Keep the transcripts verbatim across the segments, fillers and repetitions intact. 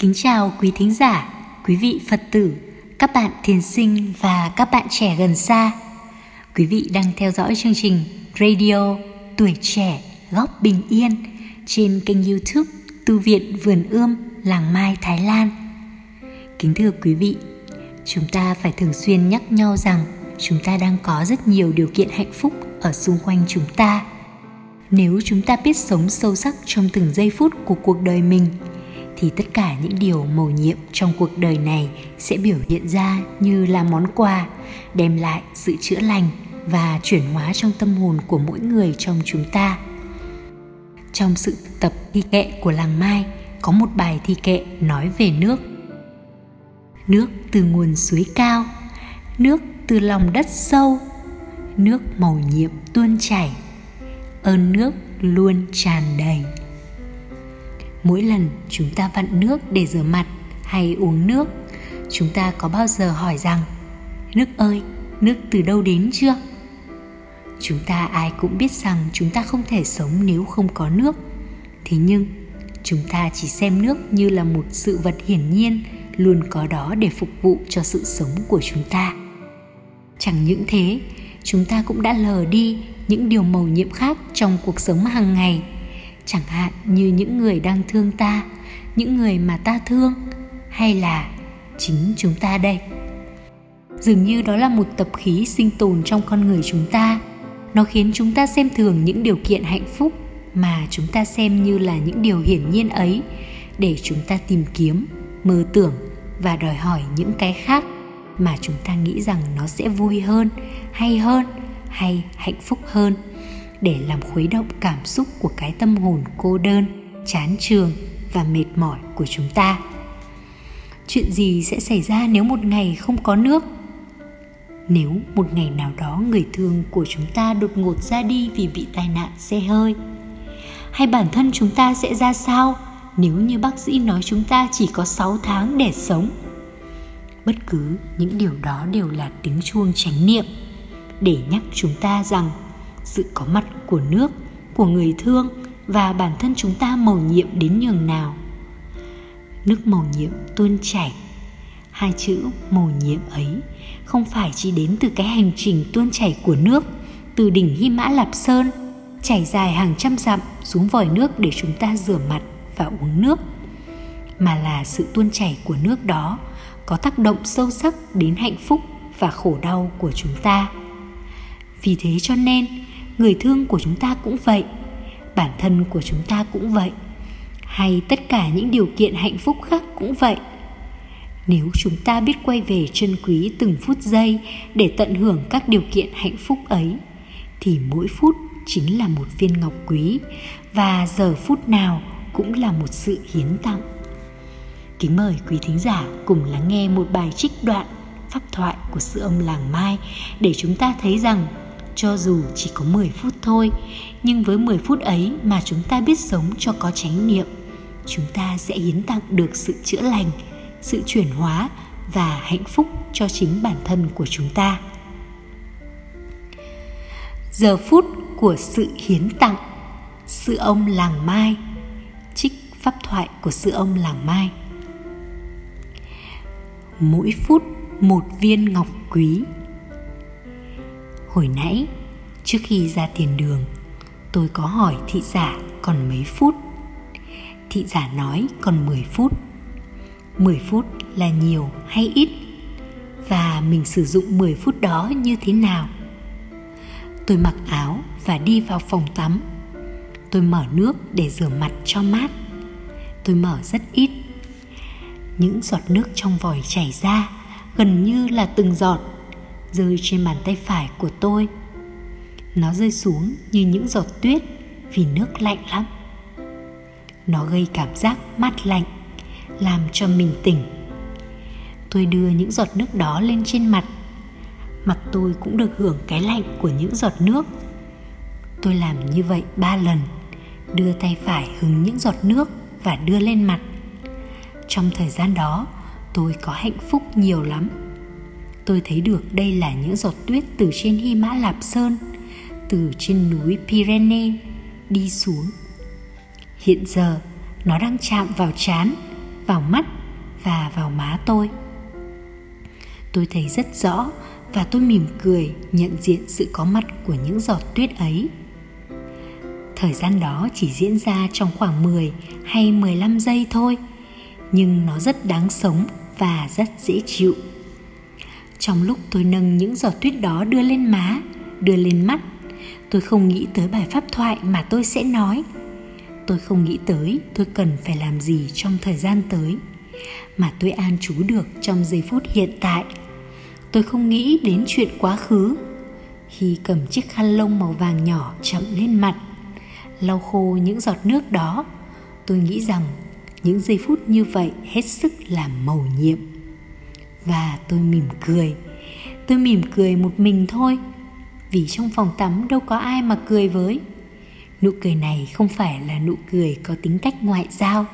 Kính chào quý thính giả, quý vị Phật tử, các bạn thiền sinh và các bạn trẻ gần xa. Quý vị đang theo dõi chương trình Radio Tuổi Trẻ Góc Bình Yên trên kênh YouTube Tu viện Vườn Ươm Làng Mai, Thái Lan. Kính thưa quý vị, chúng ta phải thường xuyên nhắc nhau rằng chúng ta đang có rất nhiều điều kiện hạnh phúc ở xung quanh chúng ta. Nếu chúng ta biết sống sâu sắc trong từng giây phút của cuộc đời mình, thì tất cả những điều mầu nhiệm trong cuộc đời này sẽ biểu hiện ra như là món quà, đem lại sự chữa lành và chuyển hóa trong tâm hồn của mỗi người trong chúng ta. Trong sự tập thi kệ của làng Mai, có một bài thi kệ nói về nước. Nước từ nguồn suối cao, nước từ lòng đất sâu, nước mầu nhiệm tuôn chảy, ơn nước luôn tràn đầy. Mỗi lần chúng ta vặn nước để rửa mặt hay uống nước, chúng ta có bao giờ hỏi rằng: nước ơi, nước từ đâu đến chưa? Chúng ta ai cũng biết rằng chúng ta không thể sống nếu không có nước. Thế nhưng chúng ta chỉ xem nước như là một sự vật hiển nhiên, luôn có đó để phục vụ cho sự sống của chúng ta. Chẳng những thế, chúng ta cũng đã lờ đi những điều mầu nhiệm khác trong cuộc sống hàng ngày, chẳng hạn như những người đang thương ta, những người mà ta thương, hay là chính chúng ta đây. Dường như đó là một tập khí sinh tồn trong con người chúng ta. Nó khiến chúng ta xem thường những điều kiện hạnh phúc mà chúng ta xem như là những điều hiển nhiên ấy, để chúng ta tìm kiếm, mơ tưởng và đòi hỏi những cái khác mà chúng ta nghĩ rằng nó sẽ vui hơn, hay hơn, hay hạnh phúc hơn, để làm khuấy động cảm xúc của cái tâm hồn cô đơn, chán chường và mệt mỏi của chúng ta. Chuyện gì sẽ xảy ra nếu một ngày không có nước? Nếu một ngày nào đó người thương của chúng ta đột ngột ra đi vì bị tai nạn xe hơi? Hay bản thân chúng ta sẽ ra sao nếu như bác sĩ nói chúng ta chỉ có sáu tháng để sống? Bất cứ những điều đó đều là tiếng chuông chánh niệm để nhắc chúng ta rằng sự có mặt của nước, của người thương và bản thân chúng ta mầu nhiệm đến nhường nào. Nước mầu nhiệm tuôn chảy. Hai chữ mầu nhiệm ấy không phải chỉ đến từ cái hành trình tuôn chảy của nước từ đỉnh Hy Mã Lạp Sơn, chảy dài hàng trăm dặm xuống vòi nước để chúng ta rửa mặt và uống nước, mà là sự tuôn chảy của nước đó có tác động sâu sắc đến hạnh phúc và khổ đau của chúng ta. Vì thế cho nên, người thương của chúng ta cũng vậy, bản thân của chúng ta cũng vậy, hay tất cả những điều kiện hạnh phúc khác cũng vậy. Nếu chúng ta biết quay về trân quý từng phút giây để tận hưởng các điều kiện hạnh phúc ấy, thì mỗi phút chính là một viên ngọc quý, và giờ phút nào cũng là một sự hiến tặng. Kính mời quý thính giả cùng lắng nghe một bài trích đoạn pháp thoại của sư ông làng Mai, để chúng ta thấy rằng cho dù chỉ có mười phút thôi, nhưng với mười phút ấy mà chúng ta biết sống cho có chánh niệm, chúng ta sẽ hiến tặng được sự chữa lành, sự chuyển hóa và hạnh phúc cho chính bản thân của chúng ta. Giờ phút của sự hiến tặng. Sư ông làng Mai. Trích pháp thoại của sư ông làng Mai. Mỗi phút một viên ngọc quý. Hồi nãy, trước khi ra tiền đường, tôi có hỏi thị giả còn mấy phút. Thị giả nói còn mười phút. mười phút là nhiều hay ít? Và mình sử dụng mười phút đó như thế nào? Tôi mặc áo và đi vào phòng tắm. Tôi mở nước để rửa mặt cho mát. Tôi mở rất ít. Những giọt nước trong vòi chảy ra gần như là từng giọt rơi trên bàn tay phải của tôi. Nó rơi xuống như những giọt tuyết vì nước lạnh lắm. Nó gây cảm giác mát lạnh, làm cho mình tỉnh. Tôi đưa những giọt nước đó lên trên mặt. Mặt tôi cũng được hưởng cái lạnh của những giọt nước. Tôi làm như vậy ba lần, đưa tay phải hứng những giọt nước và đưa lên mặt. Trong thời gian đó, tôi có hạnh phúc nhiều lắm. Tôi thấy được đây là những giọt tuyết từ trên Hy Mã Lạp Sơn, từ trên núi Pyrenees đi xuống. Hiện giờ nó đang chạm vào trán vào mắt và vào má tôi. Tôi thấy rất rõ và tôi mỉm cười nhận diện sự có mặt của những giọt tuyết ấy. Thời gian đó chỉ diễn ra trong khoảng mười hay mười lăm giây thôi, nhưng nó rất đáng sống và rất dễ chịu. Trong lúc tôi nâng những giọt tuyết đó đưa lên má, đưa lên mắt, tôi không nghĩ tới bài pháp thoại mà tôi sẽ nói. Tôi không nghĩ tới tôi cần phải làm gì trong thời gian tới, mà tôi an trú được trong giây phút hiện tại. Tôi không nghĩ đến chuyện quá khứ. Khi cầm chiếc khăn lông màu vàng nhỏ chậm lên mặt, lau khô những giọt nước đó, tôi nghĩ rằng những giây phút như vậy hết sức là mầu nhiệm. Và tôi mỉm cười. Tôi mỉm cười một mình thôi, vì trong phòng tắm đâu có ai mà cười với. Nụ cười này không phải là nụ cười có tính cách ngoại giao.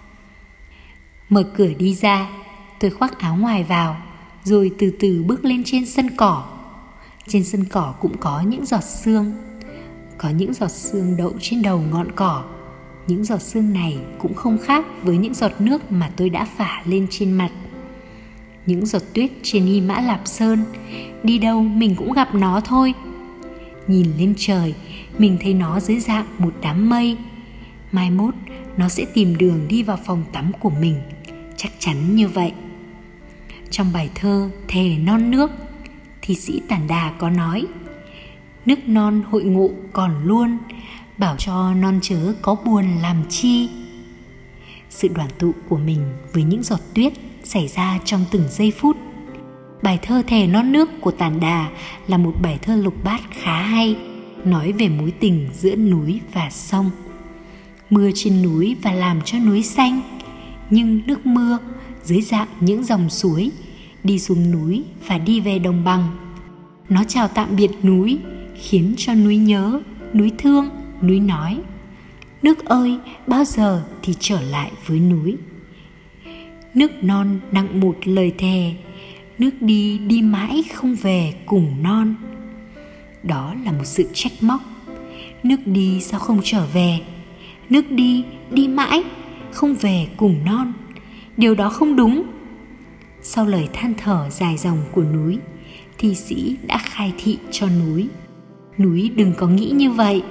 Mở cửa đi ra, tôi khoác áo ngoài vào, rồi từ từ bước lên trên sân cỏ. Trên sân cỏ cũng có những giọt sương. Có những giọt sương đậu trên đầu ngọn cỏ. Những giọt sương này cũng không khác với những giọt nước mà tôi đã phả lên trên mặt. Những giọt tuyết trên Hy Mã Lạp Sơn, đi đâu mình cũng gặp nó thôi. Nhìn lên trời, mình thấy nó dưới dạng một đám mây. Mai mốt nó sẽ tìm đường đi vào phòng tắm của mình, chắc chắn như vậy. Trong bài thơ Thề Non Nước, thi sĩ Tản Đà có nói: nước non hội ngộ còn luôn, bảo cho non chớ có buồn làm chi. Sự đoàn tụ của mình với những giọt tuyết xảy ra trong từng giây phút. Bài thơ Thề Non Nước của Tản Đà là một bài thơ lục bát khá hay, nói về mối tình giữa núi và sông. Mưa trên núi và làm cho núi xanh, nhưng nước mưa dưới dạng những dòng suối đi xuống núi và đi về đồng bằng. Nó chào tạm biệt núi, khiến cho núi nhớ, núi thương, núi nói: nước ơi, bao giờ thì trở lại với núi. Nước non nặng một lời thề, nước đi đi mãi không về cùng non. Đó là một sự trách móc. Nước đi sao không trở về? Nước đi đi mãi không về cùng non. Điều đó không đúng. Sau lời than thở dài dòng của núi, thi sĩ đã khai thị cho núi: núi đừng có nghĩ như vậy.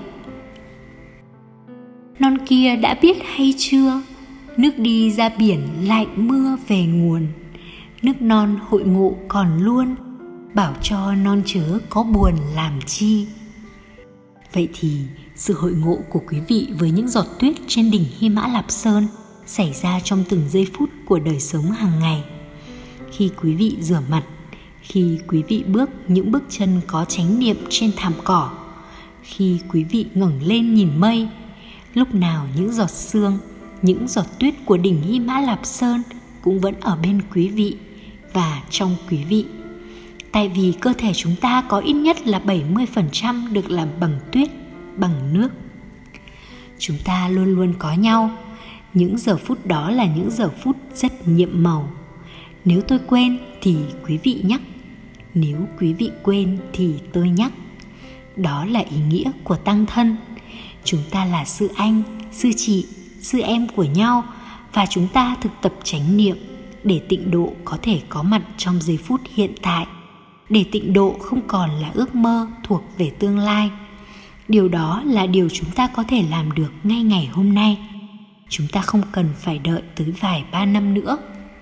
Non kia đã biết hay chưa? Nước đi ra biển lại mưa về nguồn. Nước non hội ngộ còn luôn, bảo cho non chớ có buồn làm chi. Vậy thì sự hội ngộ của quý vị với những giọt tuyết trên đỉnh Hy Mã Lạp Sơn xảy ra trong từng giây phút của đời sống hàng ngày. Khi quý vị rửa mặt, khi quý vị bước những bước chân có chánh niệm trên thảm cỏ, khi quý vị ngẩng lên nhìn mây, lúc nào những giọt sương, những giọt tuyết của đỉnh Hy Mã Lạp Sơn cũng vẫn ở bên quý vị và trong quý vị. Tại vì cơ thể chúng ta có ít nhất là bảy mươi phần trăm được làm bằng tuyết, bằng nước. Chúng ta luôn luôn có nhau. Những giờ phút đó là những giờ phút rất nhiệm màu. Nếu tôi quên thì quý vị nhắc. Nếu quý vị quên thì tôi nhắc. Đó là ý nghĩa của tăng thân. Chúng ta là sư anh, sư chị, sư em của nhau, và chúng ta thực tập chánh niệm để tịnh độ có thể có mặt trong giây phút hiện tại, để tịnh độ không còn là ước mơ thuộc về tương lai. Điều đó là điều chúng ta có thể làm được ngay ngày hôm nay. Chúng ta không cần phải đợi tới vài ba năm nữa.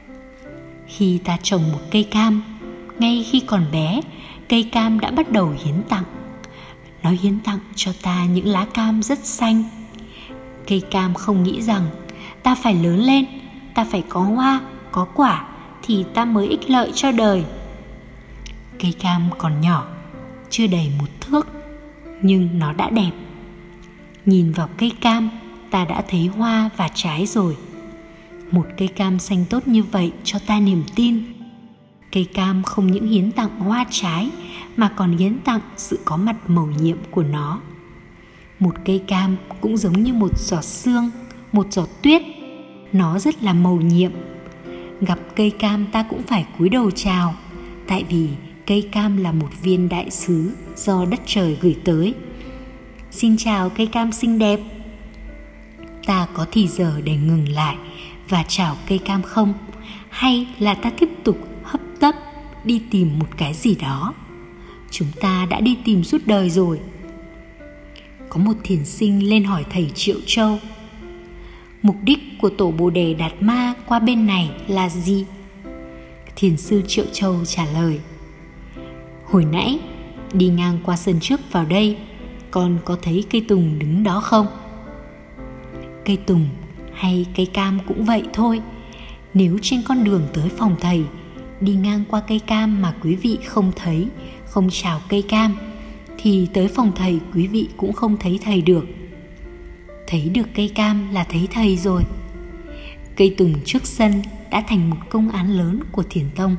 Khi ta trồng một cây cam, ngay khi còn bé, cây cam đã bắt đầu hiến tặng. Nó hiến tặng cho ta những lá cam rất xanh. Cây cam không nghĩ rằng ta phải lớn lên, ta phải có hoa, có quả thì ta mới ích lợi cho đời. Cây cam còn nhỏ, chưa đầy một thước, nhưng nó đã đẹp. Nhìn vào cây cam, ta đã thấy hoa và trái rồi. Một cây cam xanh tốt như vậy cho ta niềm tin. Cây cam không những hiến tặng hoa trái mà còn hiến tặng sự có mặt mầu nhiệm của nó. Một cây cam cũng giống như một giọt sương, một giọt tuyết. Nó rất là mầu nhiệm. Gặp cây cam ta cũng phải cúi đầu chào, tại vì cây cam là một viên đại sứ do đất trời gửi tới. Xin chào cây cam xinh đẹp. Ta có thì giờ để ngừng lại và chào cây cam không? Hay là ta tiếp tục hấp tấp đi tìm một cái gì đó? Chúng ta đã đi tìm suốt đời rồi. Có một thiền sinh lên hỏi thầy Triệu Châu: mục đích của tổ Bồ Đề Đạt Ma qua bên này là gì? Thiền sư Triệu Châu trả lời: hồi nãy đi ngang qua sân trước vào đây, con có thấy cây tùng đứng đó không? Cây tùng hay cây cam cũng vậy thôi. Nếu trên con đường tới phòng thầy đi ngang qua cây cam mà quý vị không thấy, không chào cây cam, thì tới phòng thầy quý vị cũng không thấy thầy được. Thấy được cây cam là thấy thầy rồi. Cây tùng trước sân đã thành một công án lớn của Thiền tông.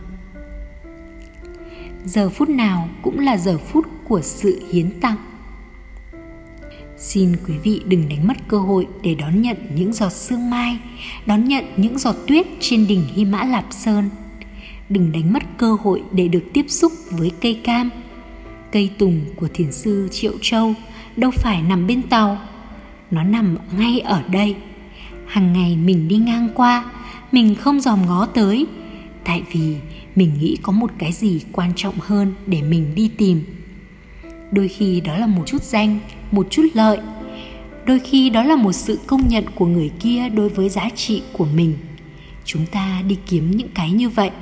Giờ phút nào cũng là giờ phút của sự hiến tặng. Xin quý vị đừng đánh mất cơ hội để đón nhận những giọt sương mai, đón nhận những giọt tuyết trên đỉnh Hy Mã Lạp Sơn. Đừng đánh mất cơ hội để được tiếp xúc với cây cam. Cây tùng của thiền sư Triệu Châu đâu phải nằm bên tàu, nó nằm ngay ở đây. Hàng ngày mình đi ngang qua, mình không dòm ngó tới, tại vì mình nghĩ có một cái gì quan trọng hơn để mình đi tìm. Đôi khi đó là một chút danh, một chút lợi. Đôi khi đó là một sự công nhận của người kia đối với giá trị của mình. Chúng ta đi kiếm những cái như vậy.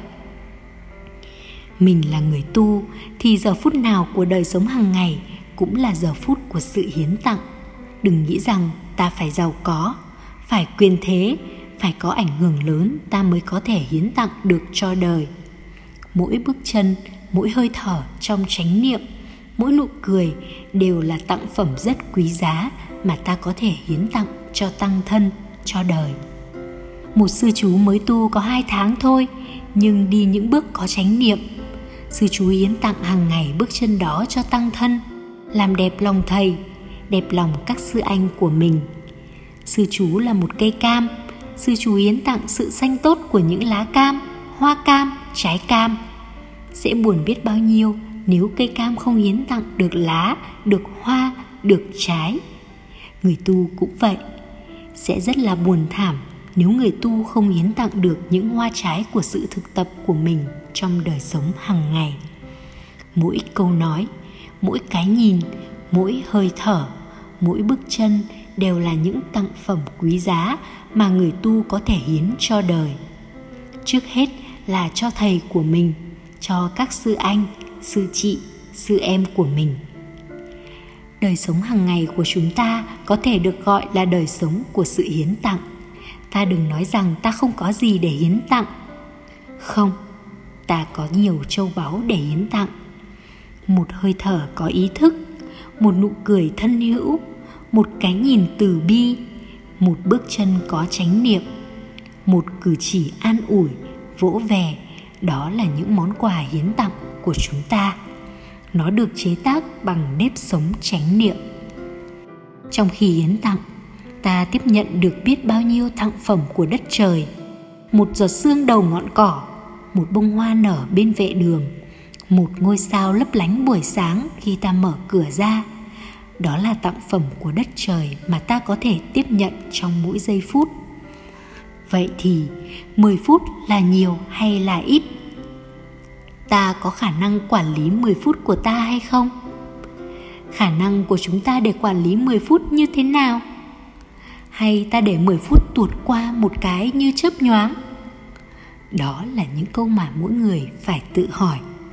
Mình là người tu thì giờ phút nào của đời sống hàng ngày cũng là giờ phút của sự hiến tặng. Đừng nghĩ rằng ta phải giàu có, phải quyền thế, phải có ảnh hưởng lớn ta mới có thể hiến tặng được cho đời. Mỗi bước chân, mỗi hơi thở trong chánh niệm, mỗi nụ cười đều là tặng phẩm rất quý giá mà ta có thể hiến tặng cho tăng thân, cho đời. Một sư chú mới tu có hai tháng thôi, nhưng đi những bước có chánh niệm. Sư chú hiến tặng hàng ngày bước chân đó cho tăng thân, làm đẹp lòng thầy, đẹp lòng các sư anh của mình. Sư chú là một cây cam, sư chú hiến tặng sự xanh tốt của những lá cam, hoa cam, trái cam. Sẽ buồn biết bao nhiêu nếu cây cam không hiến tặng được lá, được hoa, được trái. Người tu cũng vậy. Sẽ rất là buồn thảm nếu người tu không hiến tặng được những hoa trái của sự thực tập của mình trong đời sống hàng ngày. Mỗi câu nói, mỗi cái nhìn, mỗi hơi thở, mỗi bước chân đều là những tặng phẩm quý giá mà người tu có thể hiến cho đời. Trước hết là cho thầy của mình, cho các sư anh, sư chị, sư em của mình. Đời sống hàng ngày của chúng ta có thể được gọi là đời sống của sự hiến tặng. Ta đừng nói rằng ta không có gì để hiến tặng. Không, ta có nhiều châu báu để hiến tặng. Một hơi thở có ý thức, một nụ cười thân hữu, một cái nhìn từ bi, một bước chân có chánh niệm, một cử chỉ an ủi, vỗ về. Đó là những món quà hiến tặng của chúng ta. Nó được chế tác bằng nếp sống chánh niệm. Trong khi hiến tặng, ta tiếp nhận được biết bao nhiêu tặng phẩm của đất trời. Một giọt sương đầu ngọn cỏ, một bông hoa nở bên vệ đường, một ngôi sao lấp lánh buổi sáng khi ta mở cửa ra. Đó là tặng phẩm của đất trời mà ta có thể tiếp nhận trong mỗi giây phút. Vậy thì mười phút là nhiều hay là ít? Ta có khả năng quản lý mười phút của ta hay không? Khả năng của chúng ta để quản lý mười phút như thế nào? Hay ta để mười phút tuột qua một cái như chớp nhoáng? Đó là những câu mà mỗi người phải tự hỏi.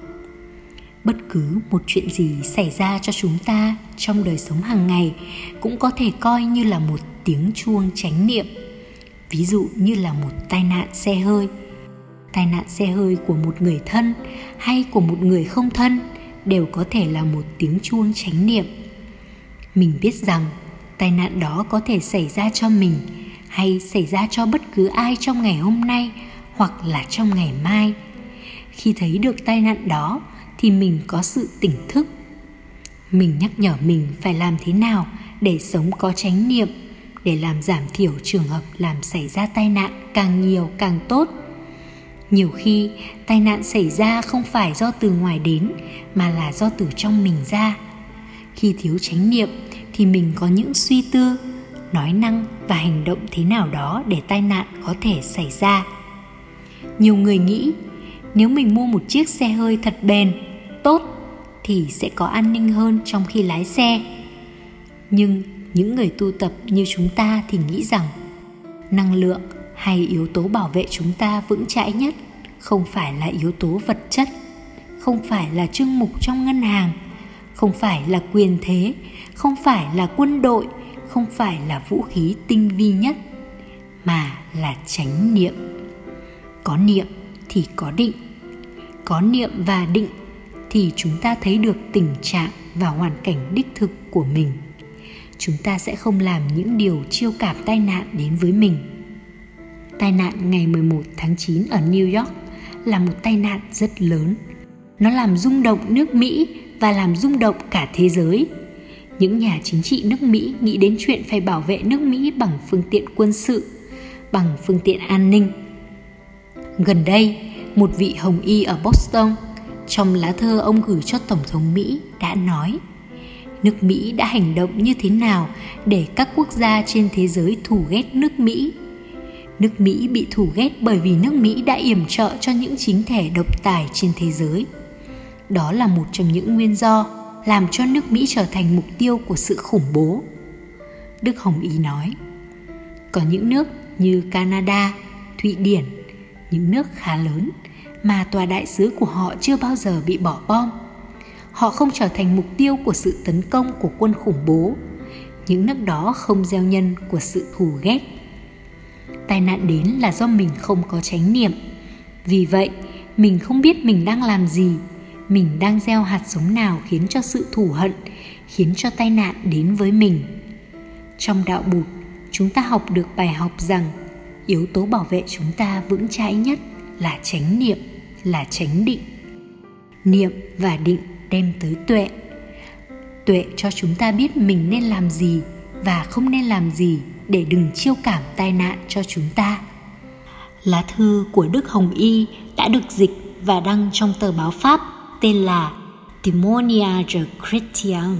Bất cứ một chuyện gì xảy ra cho chúng ta trong đời sống hàng ngày cũng có thể coi như là một tiếng chuông chánh niệm. Ví dụ như là một tai nạn xe hơi. Tai nạn xe hơi của một người thân hay của một người không thân đều có thể là một tiếng chuông chánh niệm. Mình biết rằng tai nạn đó có thể xảy ra cho mình hay xảy ra cho bất cứ ai trong ngày hôm nay hoặc là trong ngày mai. Khi thấy được tai nạn đó thì mình có sự tỉnh thức. Mình nhắc nhở mình phải làm thế nào để sống có chánh niệm, để làm giảm thiểu trường hợp làm xảy ra tai nạn càng nhiều càng tốt. Nhiều khi tai nạn xảy ra không phải do từ ngoài đến mà là do từ trong mình ra. Khi thiếu chánh niệm thì mình có những suy tư, nói năng và hành động thế nào đó để tai nạn có thể xảy ra. Nhiều người nghĩ nếu mình mua một chiếc xe hơi thật bền, tốt thì sẽ có an ninh hơn trong khi lái xe. Nhưng những người tu tập như chúng ta thì nghĩ rằng năng lượng hay yếu tố bảo vệ chúng ta vững chãi nhất không phải là yếu tố vật chất, không phải là chương mục trong ngân hàng, không phải là quyền thế, không phải là quân đội, không phải là vũ khí tinh vi nhất, mà là chánh niệm. Có niệm thì có định. Có niệm và định thì chúng ta thấy được tình trạng và hoàn cảnh đích thực của mình. Chúng ta sẽ không làm những điều chiêu cảm tai nạn đến với mình. Tai nạn ngày mười một tháng chín ở New York là một tai nạn rất lớn. Nó làm rung động nước Mỹ và làm rung động cả thế giới. Những nhà chính trị nước Mỹ nghĩ đến chuyện phải bảo vệ nước Mỹ bằng phương tiện quân sự, bằng phương tiện an ninh. Gần đây, một vị hồng y ở Boston, trong lá thơ ông gửi cho Tổng thống Mỹ đã nói: nước Mỹ đã hành động như thế nào để các quốc gia trên thế giới thù ghét nước Mỹ. Nước Mỹ bị thù ghét bởi vì nước Mỹ đã yểm trợ cho những chính thể độc tài trên thế giới. Đó là một trong những nguyên do làm cho nước Mỹ trở thành mục tiêu của sự khủng bố. Đức Hồng Y nói, có những nước như Canada, Thụy Điển, những nước khá lớn mà tòa đại sứ của họ chưa bao giờ bị bỏ bom. Họ không trở thành mục tiêu của sự tấn công của quân khủng bố. Những nước đó không gieo nhân của sự thù ghét. Tai nạn đến là do mình không có chánh niệm. Vì vậy, mình không biết mình đang làm gì, mình đang gieo hạt giống nào khiến cho sự thù hận, khiến cho tai nạn đến với mình. Trong đạo Bụt, chúng ta học được bài học rằng yếu tố bảo vệ chúng ta vững chãi nhất là chánh niệm, là chánh định. Niệm và định đem tới tuệ. Tuệ cho chúng ta biết mình nên làm gì và không nên làm gì để đừng chiêu cảm tai nạn cho chúng ta. Lá thư của Đức Hồng Y đã được dịch và đăng trong tờ báo Pháp tên là Témoignage Chrétien.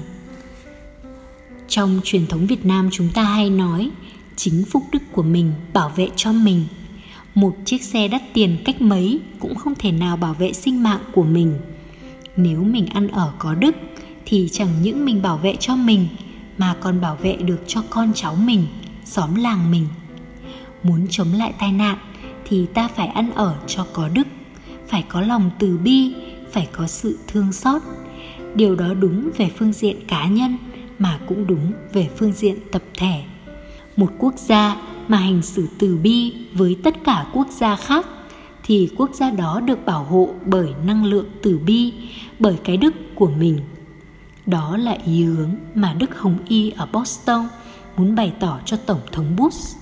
Trong truyền thống Việt Nam chúng ta hay nói chính phúc đức của mình bảo vệ cho mình. Một chiếc xe đắt tiền cách mấy cũng không thể nào bảo vệ sinh mạng của mình. Nếu mình ăn ở có đức thì chẳng những mình bảo vệ cho mình mà còn bảo vệ được cho con cháu mình, xóm làng mình. Muốn chống lại tai nạn thì ta phải ăn ở cho có đức, phải có lòng từ bi, phải có sự thương xót. Điều đó đúng về phương diện cá nhân mà cũng đúng về phương diện tập thể. Một quốc gia mà hành xử từ bi với tất cả quốc gia khác thì quốc gia đó được bảo hộ bởi năng lượng từ bi, bởi cái đức của mình. Đó là ý hướng mà Đức Hồng Y ở Boston muốn bày tỏ cho Tổng thống Bush.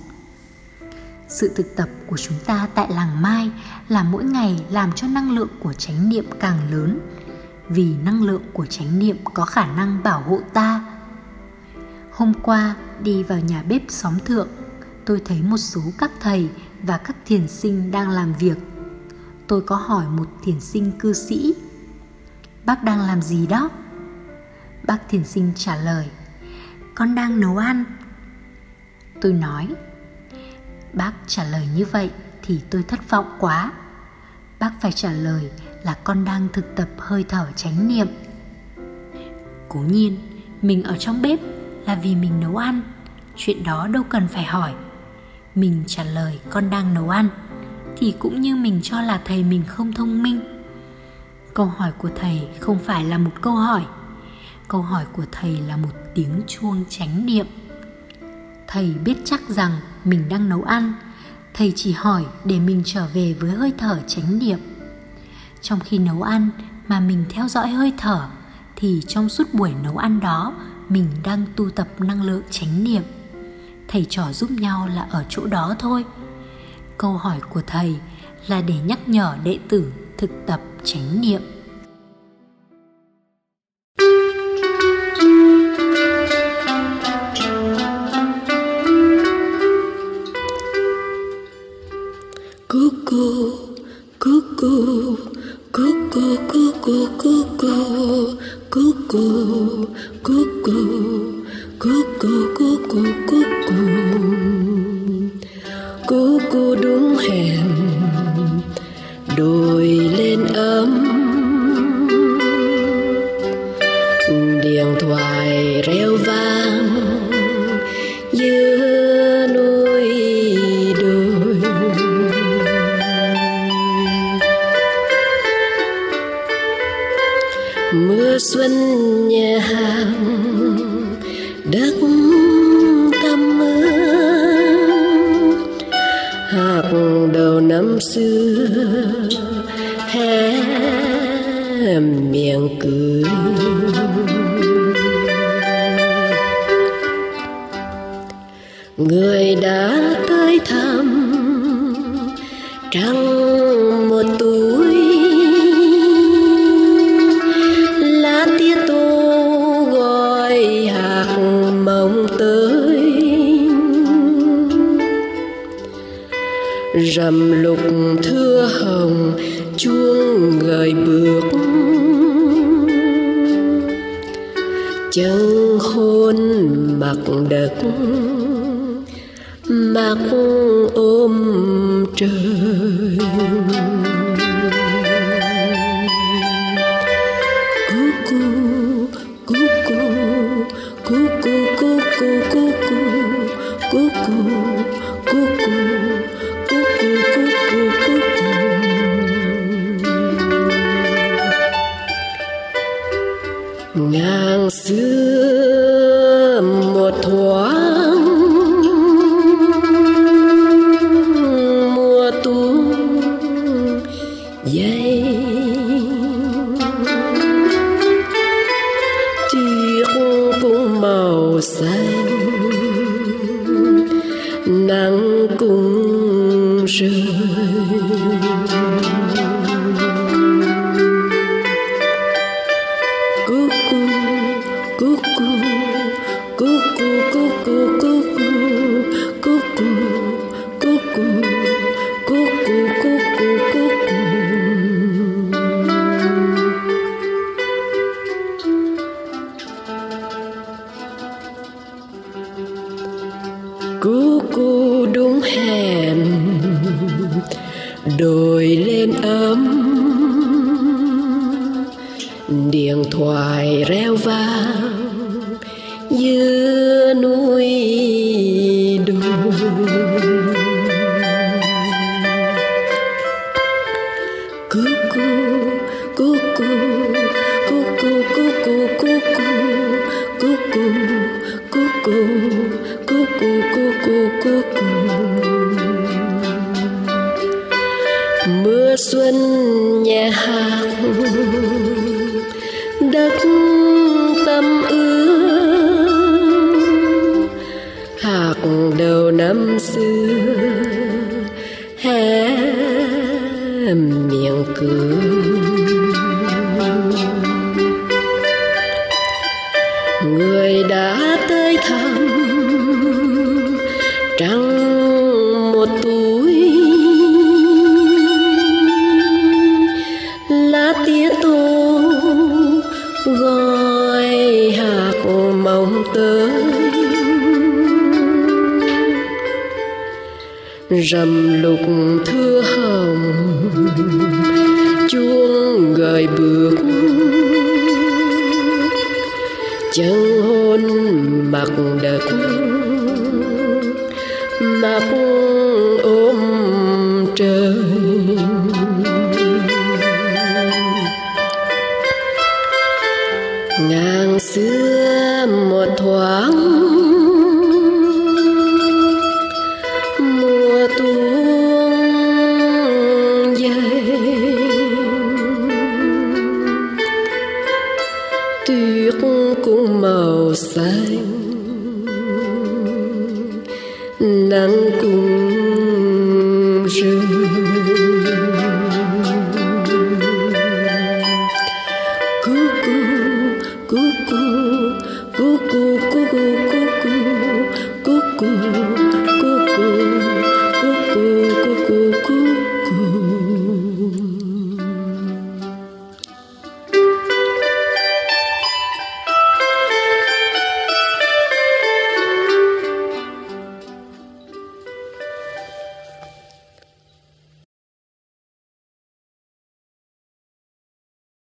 Sự thực tập của chúng ta tại làng Mai là mỗi ngày làm cho năng lượng của chánh niệm càng lớn, vì năng lượng của chánh niệm có khả năng bảo hộ ta. Hôm qua đi vào nhà bếp xóm thượng, tôi thấy một số các thầy và các thiền sinh đang làm việc. Tôi có hỏi một thiền sinh cư sĩ: bác đang làm gì đó? Bác thiền sinh trả lời: con đang nấu ăn. Tôi nói: bác trả lời như vậy thì tôi thất vọng quá. Bác phải trả lời là con đang thực tập hơi thở chánh niệm. Cố nhiên mình ở trong bếp là vì mình nấu ăn, chuyện đó đâu cần phải hỏi. Mình trả lời con đang nấu ăn thì cũng như mình cho là thầy mình không thông minh. Câu hỏi của thầy không phải là một câu hỏi. Câu hỏi của thầy là một tiếng chuông chánh niệm. Thầy biết chắc rằng mình đang nấu ăn. Thầy chỉ hỏi để mình trở về với hơi thở chánh niệm. Trong khi nấu ăn mà mình theo dõi hơi thở thì trong suốt buổi nấu ăn đó mình đang tu tập năng lượng chánh niệm. Thầy trò giúp nhau là ở chỗ đó thôi. Câu hỏi của thầy là để nhắc nhở đệ tử thực tập chánh niệm. Cuckoo, cuckoo, cuckoo, cuckoo, cuckoo, cuckoo, cuckoo, Cu cu cu cu cu cu cu cu đúng hẹn đồi lên ấm, điện thoại reo vang giữa núi đồi. Mưa xuân nhà hàng đất tăm mưa, hạt đầu năm xưa hé miệng cười. Người đã tới thăm trăng một túi, lá tía tô gọi hạt mộng tới. Rằm lục thưa hồng chuông gợi bước, chân hôn mặc đất mặc ôm trời. Cu cu cu cu cu cu cu cu cu cu cu cu cu cu. Ngàn xưa một thoáng mùa tu dây, chiếc cung màu xanh nắng cùng rơi. Cu cu đúng hẹn đồi lên ấm, điện thoại reo vang giữa núi đồi. Cu cu cu cu cu cu cu cu cu cu cu cu cu cu cu cu cu cu cu. Mưa xuân nhà hàng đất tăm ưa, hạt đầu năm xưa hé miệng cười. Người đã tới thăm trăng một túi, lá tía tô gọi hạt mộng tới. Rằm lục thưa hồng